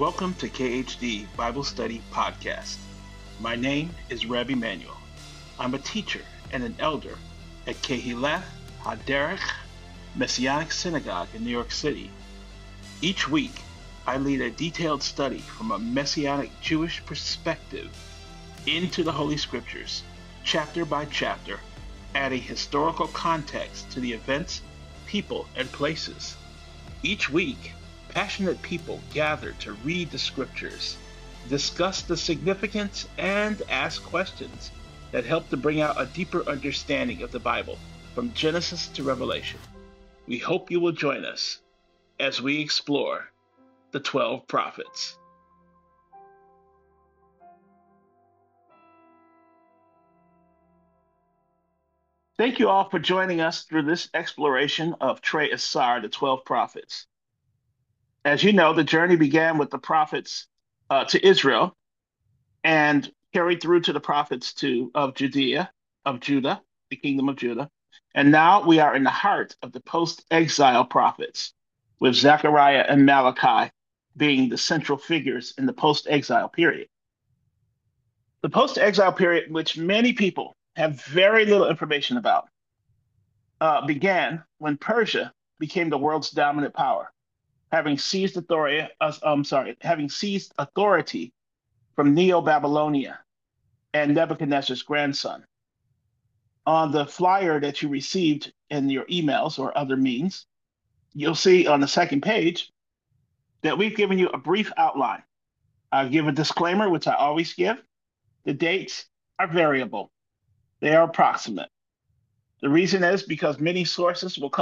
Welcome to KHD Bible Study Podcast. My name is Rabbi Manuel. I'm a teacher and an elder at Kehillah HaDerech Messianic Synagogue in New York City. Each week, I lead a detailed study from a Messianic Jewish perspective into the Holy Scriptures, chapter by chapter, adding historical context to the events, people, and places. Each week, passionate people gather to read the Scriptures, discuss the significance, and ask questions that help to bring out a deeper understanding of the Bible from Genesis to Revelation. We hope you will join us as we explore the 12 prophets. Thank you all for joining us through this exploration of Trey Asar, the 12 prophets. As you know, the journey began with the prophets to Israel and carried through to the prophets of Judah, the kingdom of Judah. And now we are in the heart of the post-exile prophets, with Zechariah and Malachi being the central figures in the post-exile period. The post-exile period, which many people have very little information about, began when Persia became the world's dominant power, having seized authority from Neo-Babylonia and Nebuchadnezzar's grandson. On the flyer that you received in your emails or other means, you'll see on the second page that we've given you a brief outline. I'll give a disclaimer, which I always give. The dates are variable. They are approximate. The reason is because many sources will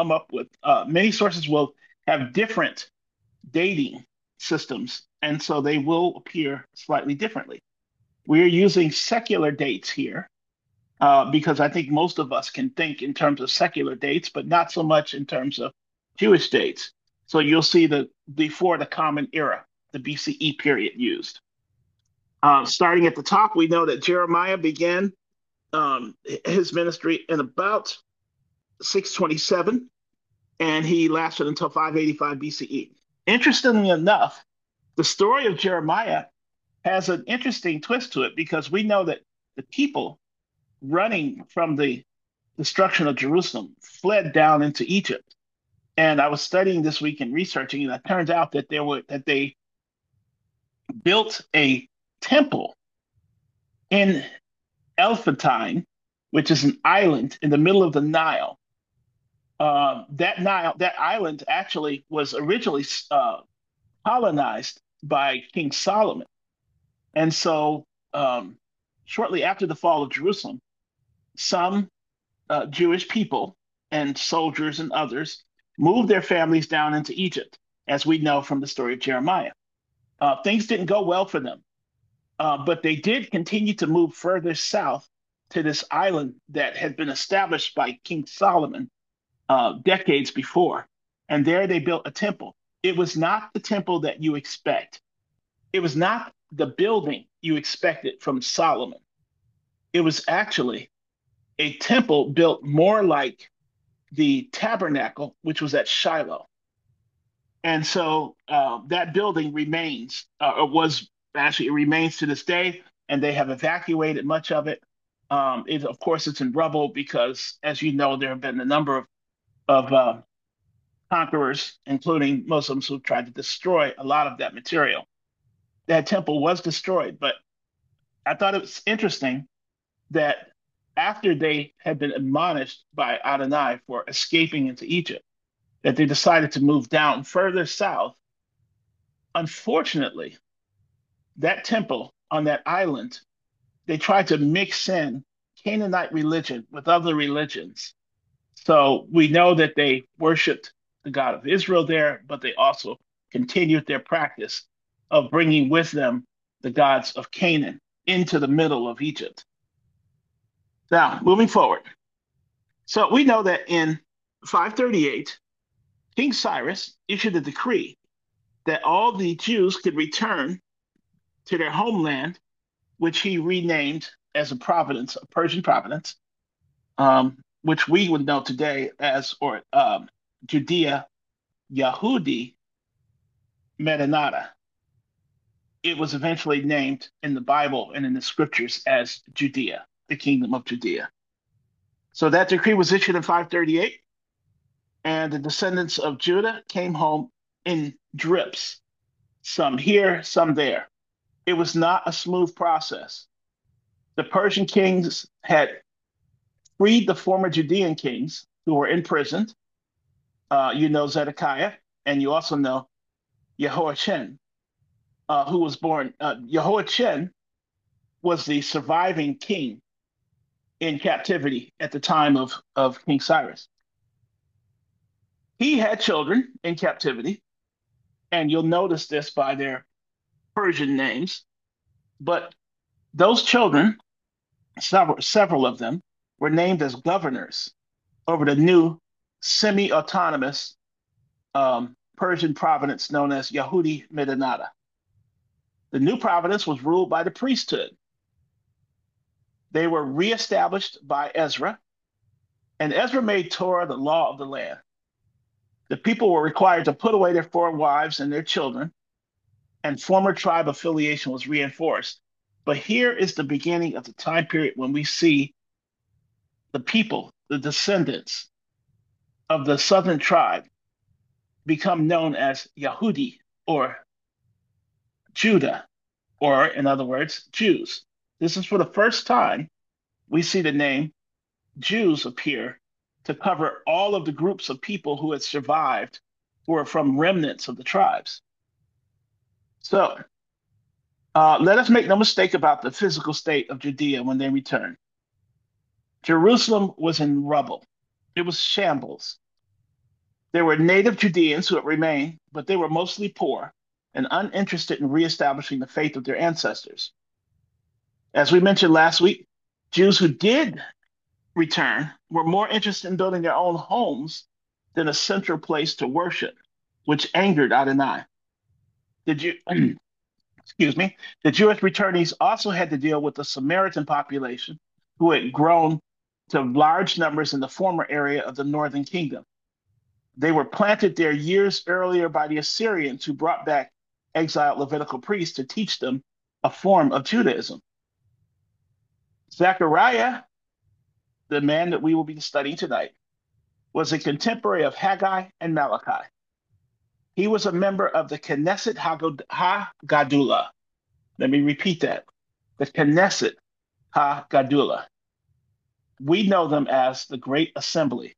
have different dating systems, and so they will appear slightly differently. We're using secular dates here because I think most of us can think in terms of secular dates, but not so much in terms of Jewish dates. So you'll see the before the Common Era, the BCE period used. Starting at the top, we know that Jeremiah began his ministry in about 627, and he lasted until 585 BCE. Interestingly enough, the story of Jeremiah has an interesting twist to it because we know that the people running from the destruction of Jerusalem fled down into Egypt. And I was studying this week and researching, and it turns out that they built a temple in Elephantine, which is an island in the middle of the Nile. That island actually was originally colonized by King Solomon. And so shortly after the fall of Jerusalem, some Jewish people and soldiers and others moved their families down into Egypt, as we know from the story of Jeremiah. Things didn't go well for them, but they did continue to move further south to this island that had been established by King Solomon decades before. And there they built a temple. It was not the temple that you expect. It was not the building you expected from Solomon. It was actually a temple built more like the tabernacle, which was at Shiloh. And so that building remains, it remains to this day, and they have evacuated much of it. Of course, it's in rubble because, as you know, there have been a number of conquerors, including Muslims, who tried to destroy a lot of that material. That temple was destroyed, but I thought it was interesting that after they had been admonished by Adonai for escaping into Egypt, that they decided to move down further south. Unfortunately, that temple on that island, they tried to mix in Canaanite religion with other religions. So we know that they worshiped the God of Israel there, but they also continued their practice of bringing with them the gods of Canaan into the middle of Egypt. Now, moving forward. So we know that in 538, King Cyrus issued a decree that all the Jews could return to their homeland, which he renamed as a Persian province, which we would know today as Judea Yahudi Medinata. it was eventually named in the Bible and in the scriptures as Judea, the kingdom of Judea. So that decree was issued in 538, and the descendants of Judah came home in drips, some here, some there. It was not a smooth process. The Persian kings had freed the former Judean kings who were imprisoned. You know Zedekiah, and you also know Jehoiachin, who was born. Jehoiachin was the surviving king in captivity at the time of King Cyrus. He had children in captivity, and you'll notice this by their Persian names. But those children, several of them, were named as governors over the new semi-autonomous Persian province known as Yehudi Medinata. The new province was ruled by the priesthood. They were reestablished by Ezra, and Ezra made Torah the law of the land. The people were required to put away their foreign wives and their children, and former tribe affiliation was reinforced. But here is the beginning of the time period when we see the people, the descendants of the southern tribe, become known as Yahudi or Judah, or in other words, Jews. This is for the first time we see the name Jews appear to cover all of the groups of people who had survived, who were from remnants of the tribes. So let us make no mistake about the physical state of Judea when they returned. Jerusalem was in rubble. It was shambles. There were native Judeans who had remained, but they were mostly poor and uninterested in reestablishing the faith of their ancestors. As we mentioned last week, Jews who did return were more interested in building their own homes than a central place to worship, which angered Adonai. Excuse me, the Jewish returnees also had to deal with the Samaritan population who had grown to large numbers in the former area of the northern kingdom. They were planted there years earlier by the Assyrians who brought back exiled Levitical priests to teach them a form of Judaism. Zechariah, the man that we will be studying tonight, was a contemporary of Haggai and Malachi. He was a member of the Knesset HaGadula. Let me repeat that. The Knesset HaGadula. We know them as the Great Assembly.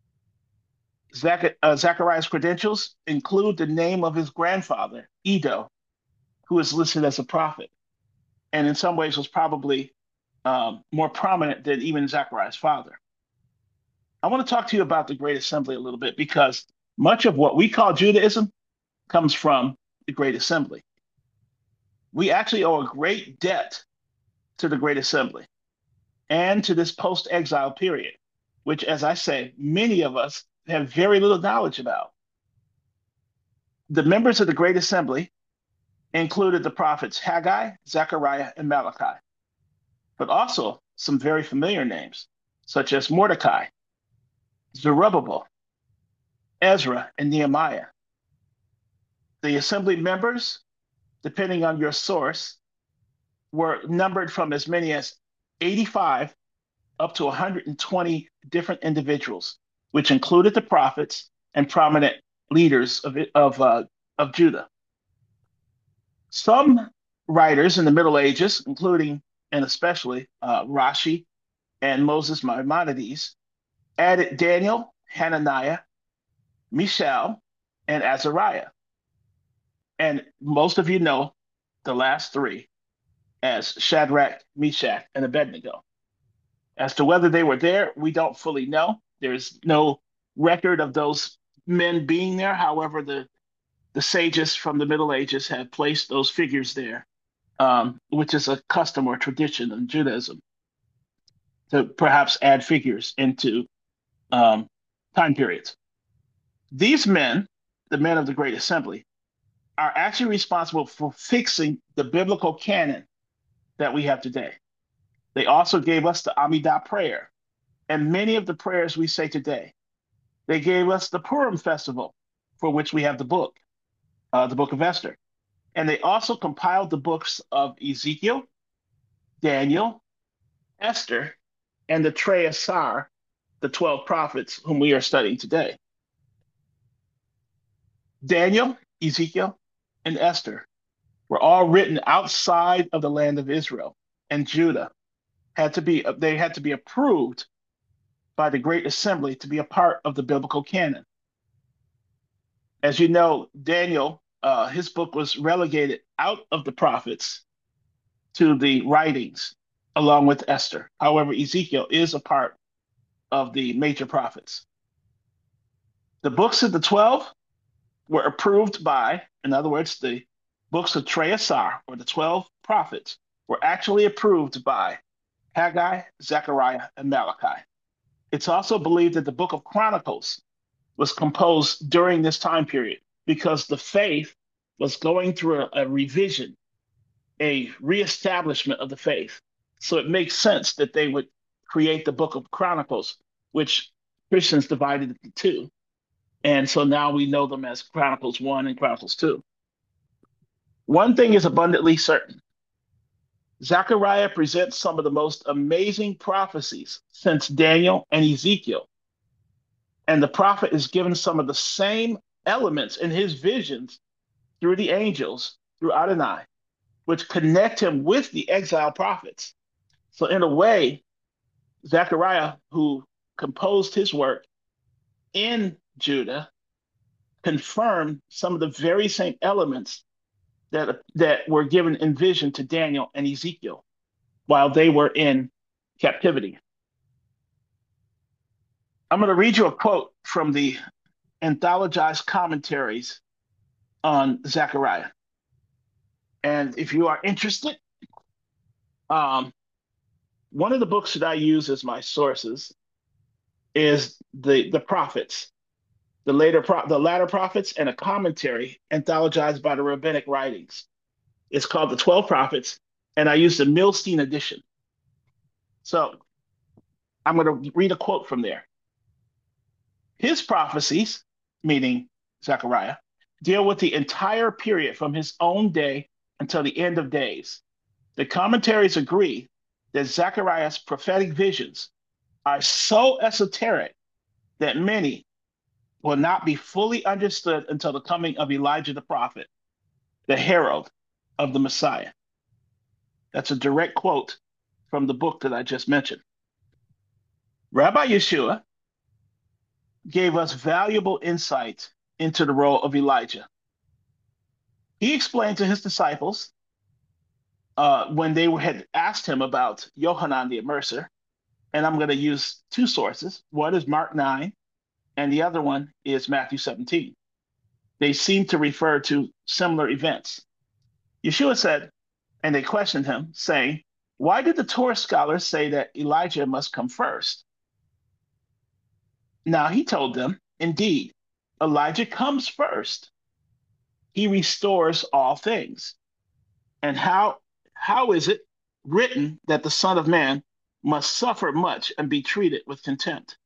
Zechariah's credentials include the name of his grandfather, Edo, who is listed as a prophet, and in some ways was probably more prominent than even Zechariah's father. I want to talk to you about the Great Assembly a little bit because much of what we call Judaism comes from the Great Assembly. We actually owe a great debt to the Great Assembly and to this post-exile period, which, as I say, many of us have very little knowledge about. The members of the Great Assembly included the prophets Haggai, Zechariah, and Malachi, but also some very familiar names, such as Mordecai, Zerubbabel, Ezra, and Nehemiah. The assembly members, depending on your source, were numbered from as many as 85 up to 120 different individuals, which included the prophets and prominent leaders of Judah. Some writers in the Middle Ages, including and especially Rashi and Moses Maimonides, added Daniel, Hananiah, Mishael, and Azariah. And most of you know the last three as Shadrach, Meshach, and Abednego. As to whether they were there, we don't fully know. There's no record of those men being there. However, the sages from the Middle Ages have placed those figures there, which is a custom or tradition in Judaism, to perhaps add figures into time periods. These men, the men of the Great Assembly, are actually responsible for fixing the biblical canon that we have today. They also gave us the Amidah prayer and many of the prayers we say today. They gave us the Purim festival, for which we have the book of Esther. And they also compiled the books of Ezekiel, Daniel, Esther, and the Treyasar, the 12 prophets whom we are studying today. Daniel, Ezekiel, and Esther were all written outside of the land of Israel, and Judah they had to be approved by the Great Assembly to be a part of the biblical canon. As you know, Daniel, his book was relegated out of the prophets to the writings along with Esther. However, Ezekiel is a part of the major prophets. The books of the 12 were approved by, in other words, the books of Treyasar, or the 12 prophets, were actually approved by Haggai, Zechariah, and Malachi. It's also believed that the book of Chronicles was composed during this time period because the faith was going through a revision, a reestablishment of the faith. So it makes sense that they would create the book of Chronicles, which Christians divided into two. And so now we know them as Chronicles 1 and Chronicles 2. One thing is abundantly certain. Zechariah presents some of the most amazing prophecies since Daniel and Ezekiel. And the prophet is given some of the same elements in his visions through the angels, through Adonai, which connect him with the exiled prophets. So in a way, Zechariah, who composed his work in Judah, confirmed some of the very same elements that were given in vision to Daniel and Ezekiel while they were in captivity. I'm going to read you a quote from the anthologized commentaries on Zechariah. And if you are interested, one of the books that I use as my sources is the prophets, the latter prophets, and a commentary anthologized by the rabbinic writings. It's called the 12 Prophets, and I use the Milstein edition. So I'm going to read a quote from there. His prophecies, meaning Zechariah, deal with the entire period from his own day until the end of days. The commentaries agree that Zechariah's prophetic visions are so esoteric that many will not be fully understood until the coming of Elijah the prophet, the herald of the Messiah. That's a direct quote from the book that I just mentioned. Rabbi Yeshua gave us valuable insight into the role of Elijah. He explained to his disciples when they had asked him about Yohanan the Immerser, and I'm going to use two sources. One is Mark 9, and the other one is Matthew 17. They seem to refer to similar events. Yeshua said, and they questioned him, saying, "Why did the Torah scholars say that Elijah must come first?" Now he told them, indeed, Elijah comes first. He restores all things. And how is it written that the Son of Man must suffer much and be treated with contempt?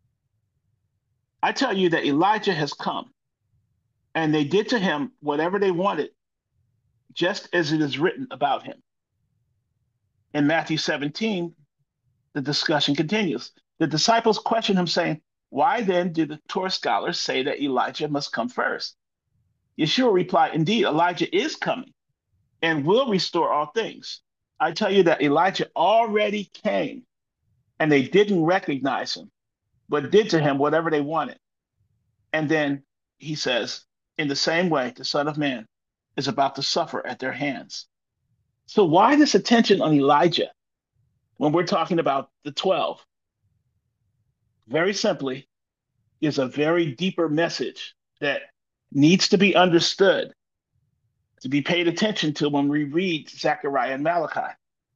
I tell you that Elijah has come, and they did to him whatever they wanted, just as it is written about him. In Matthew 17, the discussion continues. The disciples question him, saying, "Why then do the Torah scholars say that Elijah must come first?" Yeshua replied, "Indeed, Elijah is coming and will restore all things. I tell you that Elijah already came, and they didn't recognize him, but did to him whatever they wanted." And then he says, in the same way, the Son of Man is about to suffer at their hands. So why this attention on Elijah when we're talking about the 12? Very simply, is a very deeper message that needs to be understood, to be paid attention to when we read Zechariah and Malachi.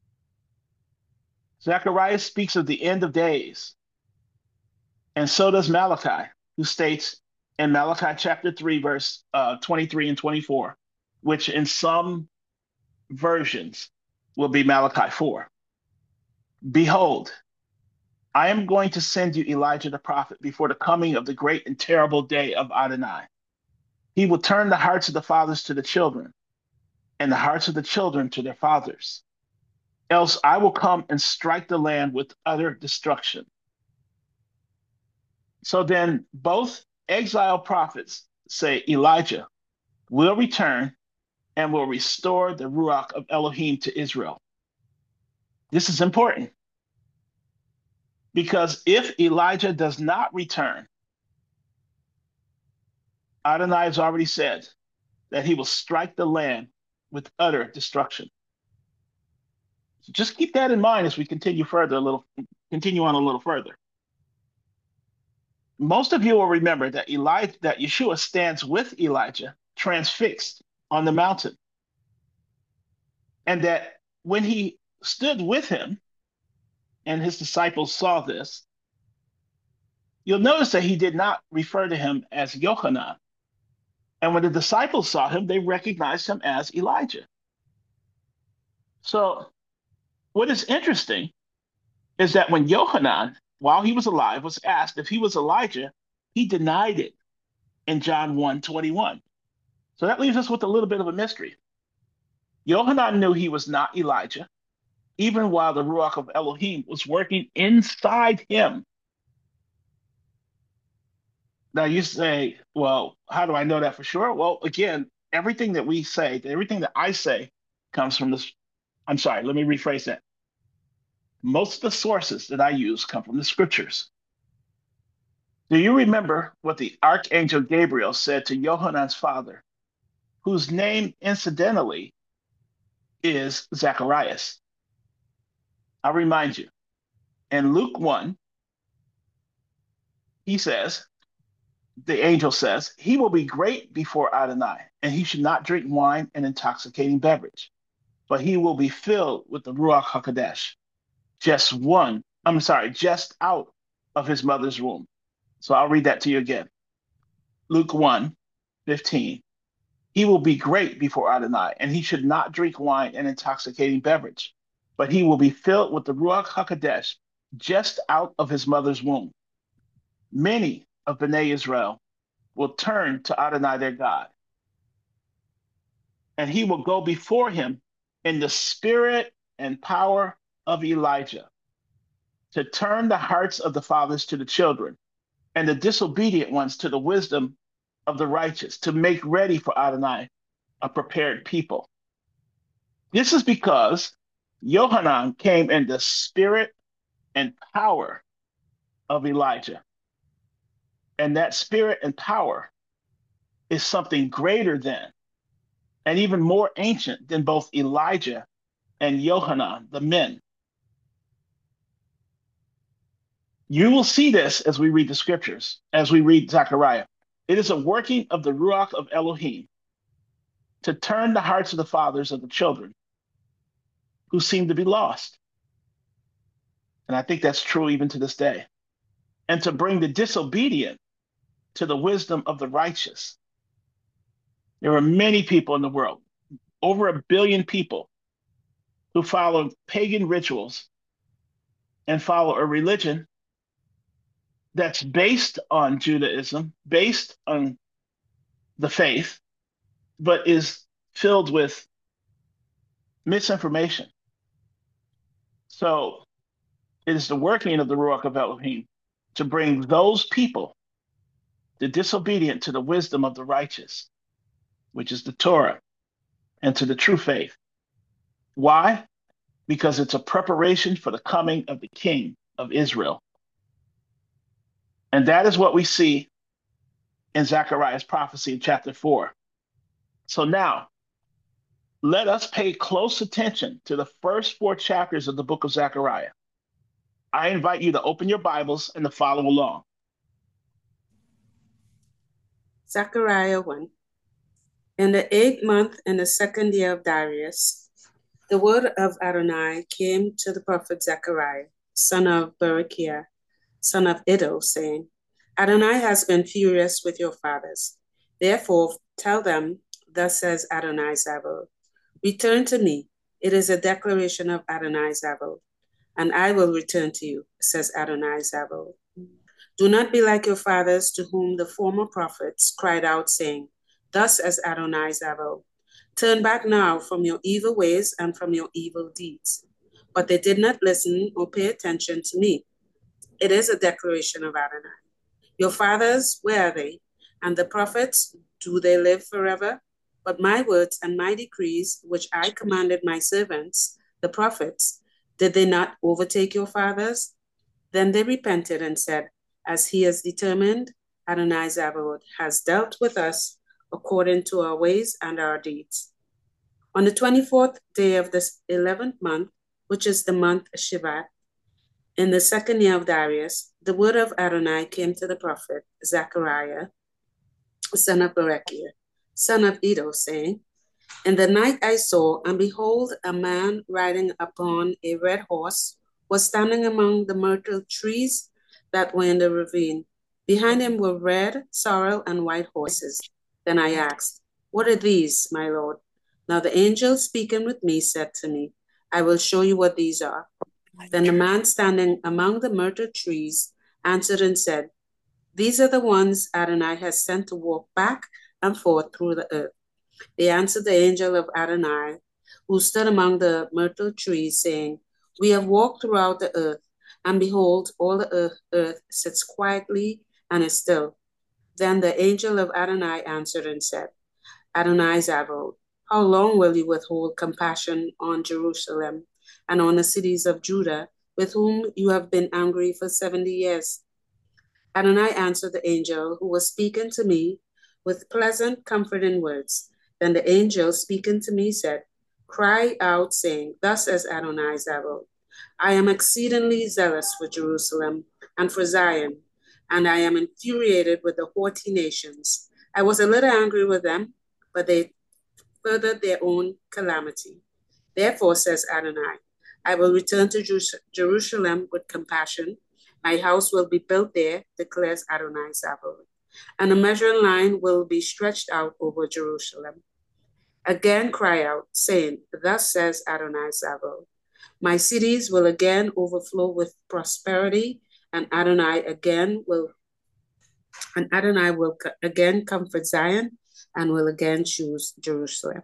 Zechariah speaks of the end of days, and so does Malachi, who states in Malachi chapter 3, verse 23 and 24, which in some versions will be Malachi 4. "Behold, I am going to send you Elijah the prophet before the coming of the great and terrible day of Adonai. He will turn the hearts of the fathers to the children and the hearts of the children to their fathers. Else I will come and strike the land with utter destruction. So then both exiled prophets say Elijah will return and will restore the Ruach of Elohim to Israel. This is important because if Elijah does not return, Adonai has already said that he will strike the land with utter destruction. So just keep that in mind as we continue on a little further. Most of you will remember that Yeshua stands with Elijah transfixed on the mountain. And that when he stood with him and his disciples saw this, you'll notice that he did not refer to him as Yohanan. And when the disciples saw him, they recognized him as Elijah. So what is interesting is that when Yohanan, while he was alive, was asked if he was Elijah, he denied it in John 1:21. So that leaves us with a little bit of a mystery. Yohanan knew he was not Elijah, even while the Ruach of Elohim was working inside him. Now you say, well, how do I know that for sure? Well, again, everything that I say comes from this. I'm sorry, let me rephrase that. Most of the sources that I use come from the scriptures. Do you remember what the archangel Gabriel said to Yohanan's father, whose name incidentally is Zacharias? I'll remind you. In Luke 1, the angel says, he will be great before Adonai, and he should not drink wine and intoxicating beverage, but he will be filled with the Ruach HaKodesh, just out of his mother's womb. So I'll read that to you again. Luke 1:15. He will be great before Adonai, and he should not drink wine and intoxicating beverage, but he will be filled with the Ruach HaKodesh just out of his mother's womb. Many of Bnei Israel will turn to Adonai their God, and he will go before him in the spirit and power of Elijah to turn the hearts of the fathers to the children and the disobedient ones to the wisdom of the righteous, to make ready for Adonai a prepared people. This is because Yohanan came in the spirit and power of Elijah. And that spirit and power is something greater than and even more ancient than both Elijah and Yohanan, the men. You will see this as we read the scriptures, as we read Zechariah. It is a working of the Ruach of Elohim to turn the hearts of the fathers of the children who seem to be lost. And I think that's true even to this day. And to bring the disobedient to the wisdom of the righteous. There are many people in the world, over 1 billion people, who follow pagan rituals and follow a religion that's based on Judaism, based on the faith, but is filled with misinformation. So it is the working of the Ruach of Elohim to bring those people, the disobedient, to the wisdom of the righteous, which is the Torah, and to the true faith. Why? Because it's a preparation for the coming of the King of Israel. And that is what we see in Zechariah's prophecy in chapter 4. So now, let us pay close attention to the first 4 chapters of the book of Zechariah. I invite you to open your Bibles and to follow along. Zechariah 1. In the 8th month, in the 2nd year of Darius, the word of Adonai came to the prophet Zechariah, son of Berechiah, son of Iddo, saying, Adonai has been furious with your fathers. Therefore, tell them, thus says Adonai Sabaoth, return to me. It is a declaration of Adonai Sabaoth, and I will return to you, says Adonai Sabaoth. Do not be like your fathers, to whom the former prophets cried out, saying, thus says Adonai Sabaoth, Turn back now from your evil ways and from your evil deeds. But they did not listen or pay attention to me. It is a declaration of Adonai. Your fathers, where are they? And the prophets, do they live forever? But my words and my decrees, which I commanded my servants, the prophets, did they not overtake your fathers? Then they repented and said, as he has determined, Adonai Zabaoth has dealt with us according to our ways and our deeds. On the 24th day of this 11th month, which is the month Shivat, in the second year of Darius, the word of Adonai came to the prophet Zechariah, son of Berechiah, son of Iddo, saying, in the night I saw, and behold, a man riding upon a red horse was standing among the myrtle trees that were in the ravine. Behind him were red, sorrel, and white horses. Then I asked, what are these, my Lord? Now the angel speaking with me said to me, I will show you what these are. Then the man standing among the myrtle trees answered and said, these are the ones Adonai has sent to walk back and forth through the earth. They answered the angel of Adonai, who stood among the myrtle trees, saying, we have walked throughout the earth, and behold, all the earth sits quietly and is still. Then the angel of Adonai answered and said, Adonai Zabaoth, how long will you withhold compassion on Jerusalem and on the cities of Judah, with whom you have been angry for 70 years? Adonai answered the angel who was speaking to me with pleasant, comforting words. Then the angel speaking to me said, cry out, saying, thus says Adonai Zabaoth, I am exceedingly zealous for Jerusalem and for Zion, and I am infuriated with the haughty nations. I was a little angry with them, but they furthered their own calamity. Therefore, says Adonai, I will return to Jerusalem with compassion. My house will be built there, declares Adonai Zabaoth, and a measuring line will be stretched out over Jerusalem. Again cry out, saying, thus says Adonai Zabaoth, my cities will again overflow with prosperity, and Adonai will again comfort Zion and will again choose Jerusalem.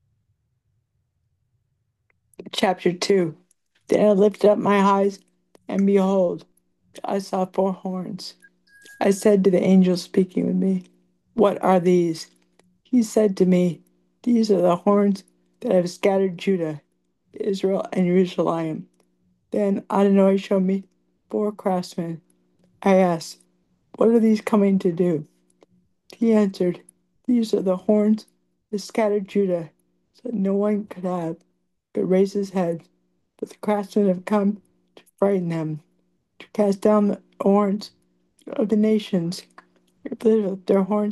Chapter 2. Then I lifted up my eyes, and behold, I saw 4 horns. I said to the angel speaking with me, what are these? He said to me, these are the horns that have scattered Judah, Israel, and Jerusalem. Then Adonai showed me 4 craftsmen. I asked, what are these coming to do? He answered, these are the horns that scattered Judah, so that no one could raise his head. But the craftsmen have come to frighten them, to cast down the horns of the nations, lift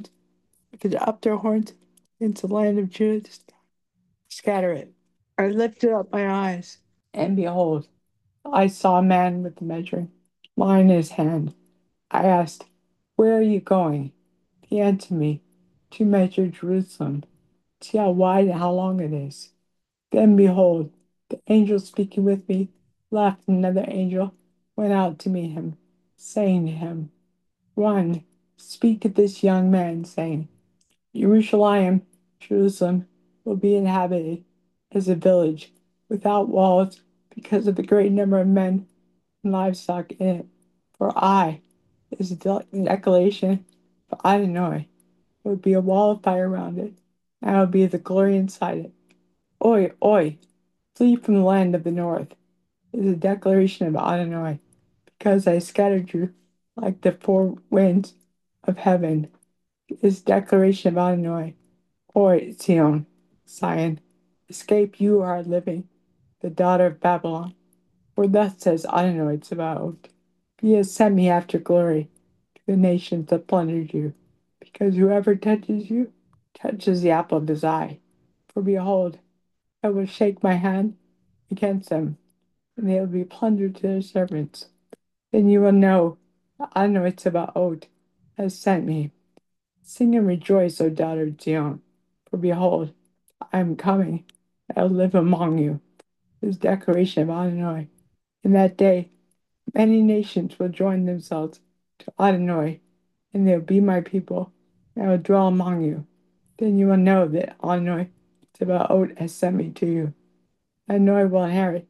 up their horns into the land of Judah, to scatter it. I lifted up my eyes, and behold, I saw a man with a measuring line in his hand. I asked, where are you going? He answered me, to measure Jerusalem, see how wide and how long it is. Then behold, the angel speaking with me left, and another angel went out to meet him, saying to him, run, speak to this young man, saying, Jerusalem, Jerusalem, will be inhabited as a village without walls because of the great number of men and livestock in it. For I, is the declaration of Adonai, would be a wall of fire around it, and I will be the glory inside it. Oi, oi, flee from the land of the north, is a declaration of Adonai, because I scattered you like the 4 winds of heaven, is declaration of Adonai. Oi, Zion, escape you who are living, the daughter of Babylon. For thus says Adonai Tzebaoth, he has sent me after glory to the nations that plundered you, because whoever touches you touches the apple of his eye. For behold, I will shake my hand against them, and they will be plundered to their servants. Then you will know that Adonai Tzebaoth has sent me. Sing and rejoice, O daughter of Zion, for behold, I am coming, and I will live among you. This declaration of Adonai. In that day, many nations will join themselves to Adonai, and they will be my people, and I will dwell among you. Then you will know that Adonai Sebaot has sent me to you. I know I will inherit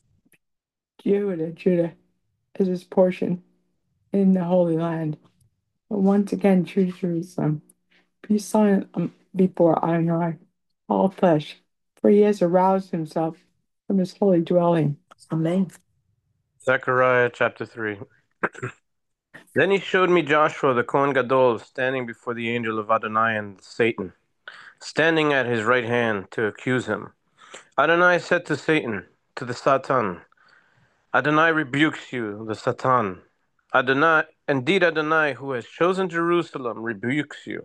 Judah as his portion in the Holy Land. But once again, choose Jerusalem. Be silent before Adonai, all flesh, for he has aroused himself from his holy dwelling. Amen. Zechariah chapter 3. Then he showed me Joshua the Kohen Gadol standing before the angel of Adonai and Satan, standing at his right hand to accuse him. Adonai said to Satan, to the Satan, Adonai rebukes you, the Satan. Indeed Adonai, who has chosen Jerusalem, rebukes you.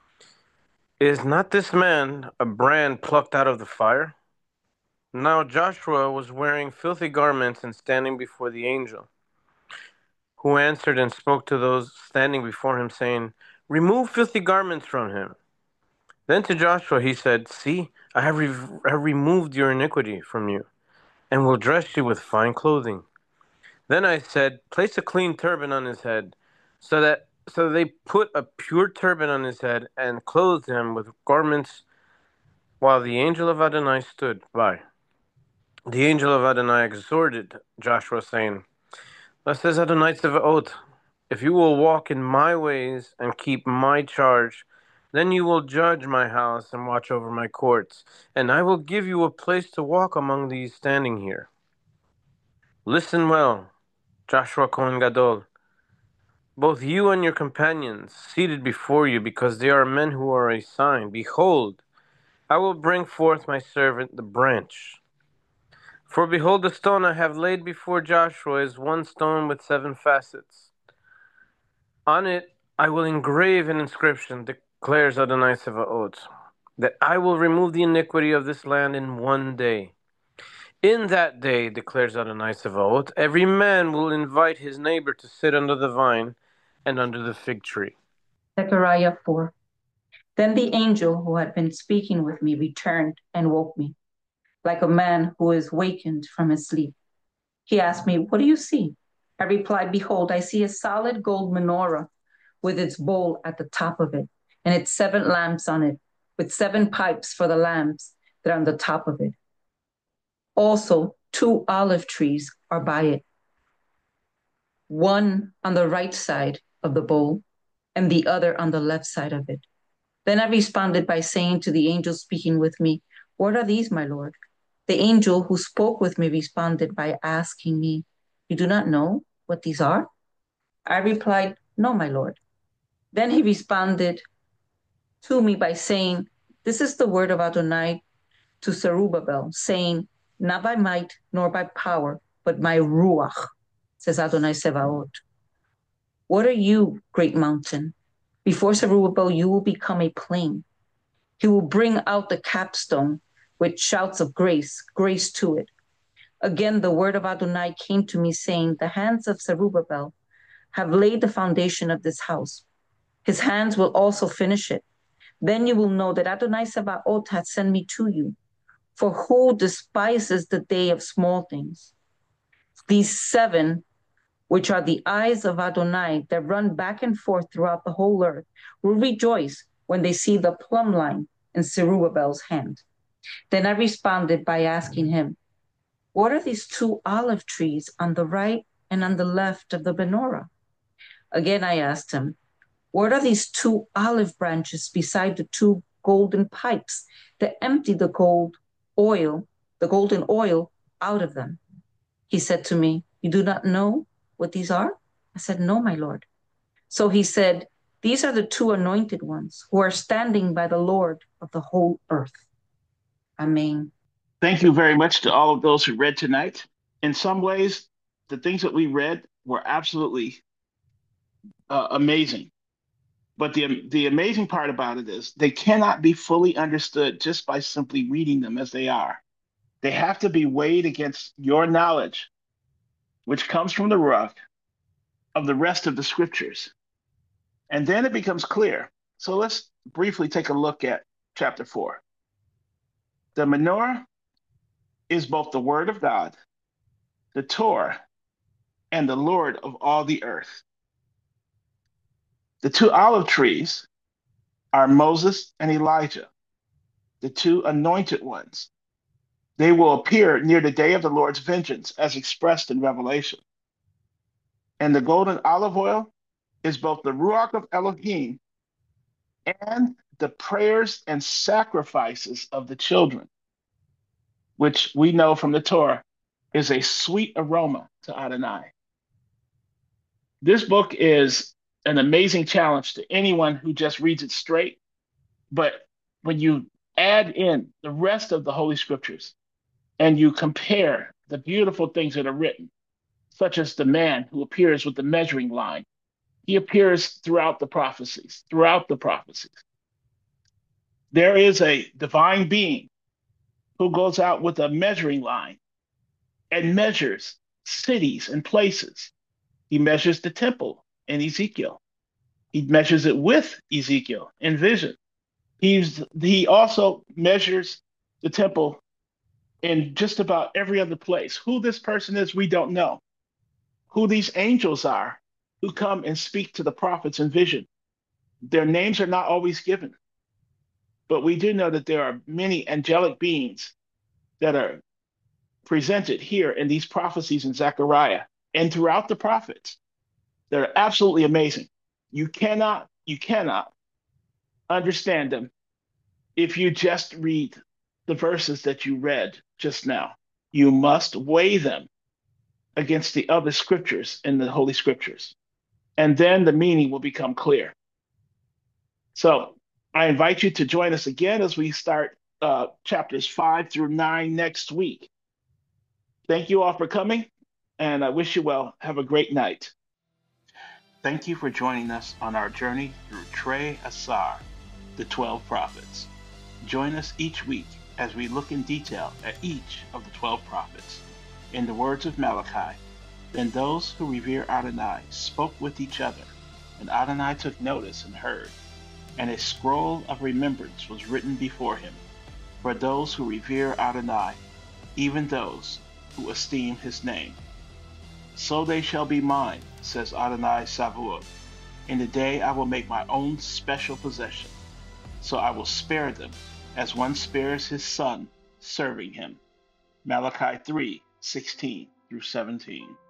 Is not this man a brand plucked out of the fire? Now Joshua was wearing filthy garments and standing before the angel, who answered and spoke to those standing before him, saying, Remove filthy garments from him. Then to Joshua he said, See, I have removed your iniquity from you, and will dress you with fine clothing. Then I said, Place a clean turban on his head. So they put a pure turban on his head, and clothed him with garments, while the angel of Adonai stood by. The angel of Adonai exhorted Joshua, saying, Thus says Adonai Tzevaot, if you will walk in my ways and keep my charge, then you will judge my house and watch over my courts, and I will give you a place to walk among these standing here. Listen well, Joshua Kohen Gadol, both you and your companions seated before you, because they are men who are a sign. Behold, I will bring forth my servant the branch. For behold, the stone I have laid before Joshua is one stone with 7 facets. On it I will engrave an inscription, declares Adonai Tzevaot, that I will remove the iniquity of this land in one day. In that day, declares Adonai Tzevaot, every man will invite his neighbor to sit under the vine and under the fig tree. Zechariah 4. Then the angel who had been speaking with me returned and woke me, like a man who is wakened from his sleep. He asked me, What do you see? I replied, Behold, I see a solid gold menorah with its bowl at the top of it, and its 7 lamps on it, with 7 pipes for the lamps that are on the top of it. Also, 2 olive trees are by it, one on the right side of the bowl, and the other on the left side of it. Then I responded by saying to the angel speaking with me, What are these, my Lord? The angel who spoke with me responded by asking me, You do not know what these are? I replied, No, my Lord. Then he responded to me by saying, This is the word of Adonai to Zerubbabel, saying, Not by might nor by power, but by Ruach, says Adonai Sevaot. What are you, great mountain? Before Zerubbabel, you will become a plain. He will bring out the capstone with shouts of grace, grace to it. Again, the word of Adonai came to me, saying, The hands of Zerubbabel have laid the foundation of this house. His hands will also finish it. Then you will know that Adonai Sabaoth hath sent me to you. For who despises the day of small things? These 7, which are the eyes of Adonai that run back and forth throughout the whole earth, will rejoice when they see the plumb line in Zerubbabel's hand. Then I responded by asking him, What are these 2 olive trees on the right and on the left of the menorah? Again I asked him, What are these 2 olive branches beside the 2 golden pipes that empty the golden oil out of them? He said to me, You do not know what these are? I said, No, my Lord. So he said, These are the 2 anointed ones who are standing by the Lord of the whole earth. Amen. Thank you very much to all of those who read tonight. In some ways, the things that we read were absolutely amazing. But the amazing part about it is they cannot be fully understood just by simply reading them as they are. They have to be weighed against your knowledge, which comes from the rock of the rest of the scriptures. And then it becomes clear. So let's briefly take a look at chapter 4. The menorah is both the word of God, the Torah, and the Lord of all the earth. The 2 olive trees are Moses and Elijah. the two anointed ones. They will appear near the day of the Lord's vengeance as expressed in Revelation. And the golden olive oil is both the Ruach of Elohim and the prayers and sacrifices of the children, which we know from the Torah is a sweet aroma to Adonai. This book is an amazing challenge to anyone who just reads it straight. But when you add in the rest of the Holy Scriptures and you compare the beautiful things that are written, such as the man who appears with the measuring line, he appears throughout the prophecies. There is a divine being who goes out with a measuring line and measures cities and places. He measures the temple in Ezekiel. He measures it with Ezekiel in vision. He also measures the temple in just about every other place. Who this person is, we don't know. Who these angels are who come and speak to the prophets in vision, their names are not always given. But we do know that there are many angelic beings that are presented here in these prophecies in Zechariah and throughout the prophets. They're absolutely amazing. You cannot understand them if you just read the verses that you read just now. You must weigh them against the other scriptures in the Holy Scriptures, and then the meaning will become clear. So I invite you to join us again as we start chapters 5 through 9 next week. Thank you all for coming, and I wish you well. Have a great night. Thank you for joining us on our journey through Trei Asar, the 12 prophets. Join us each week as we look in detail at each of the 12 prophets. In the words of Malachi, then those who revere Adonai spoke with each other, and Adonai took notice and heard, and a scroll of remembrance was written before him, for those who revere Adonai, even those who esteem his name. So they shall be mine, says Adonai Sabaoth. In the day I will make my own special possession. So I will spare them, as one spares his son, serving him. Malachi 3:16 through 17.